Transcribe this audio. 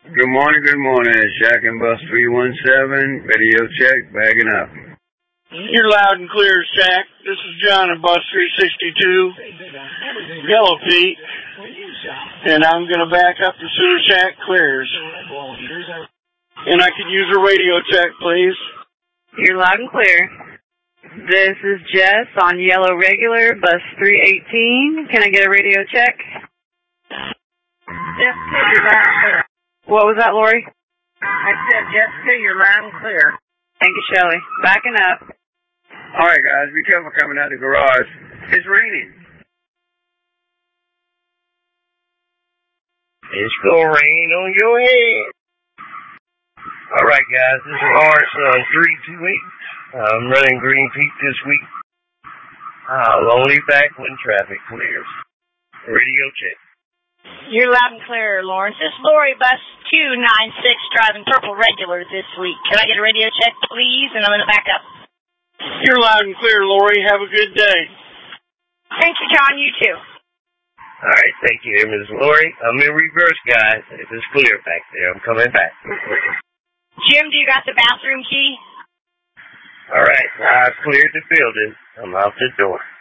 Good morning. Shack and Bus 317, radio check, bagging up. You're loud and clear, Shack. This is John at Bus 362, Yellow Feet, and I'm going to back up the sewer shack clears. And I could use a radio check, please. You're loud and clear. This is Jess on Yellow Regular, Bus 318. Can I get a radio check? Jessica, you're loud and clear. What was that, Lori? I said, Jessica, you're loud and clear. Thank you, Shelley. Backing up. All right, guys, be careful coming out of the garage. It's raining. It's gonna rain on your head. All right, guys, this is Lawrence on 328. I'm running Green Peak this week. I'll only back when traffic clears. Radio check. You're loud and clear, Lawrence. This is Lori, Bus 296, driving Purple Regular this week. Can I get a radio check, please? And I'm going to back up. You're loud and clear, Lori. Have a good day. Thank you, John. You too. All right, thank you, Ms. Lori. I'm in reverse, guys. If it's clear back there, I'm coming back. Jim, do you got the bathroom key? All right, I've cleared the building. I'm out the door.